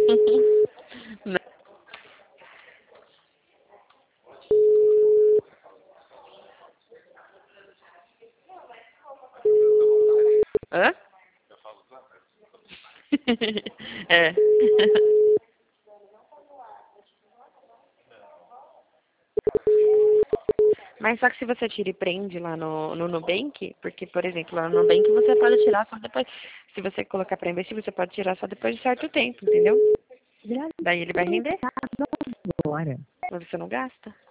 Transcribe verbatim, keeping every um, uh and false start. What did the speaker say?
Não. Hã? É. Mas só que se você tira e prende lá no, no Nubank, porque, por exemplo, lá no Nubank você pode tirar só depois. Se você colocar pra investir, você pode tirar só depois de certo tempo, entendeu? Daí ele vai render. Agora. Mas você não gasta.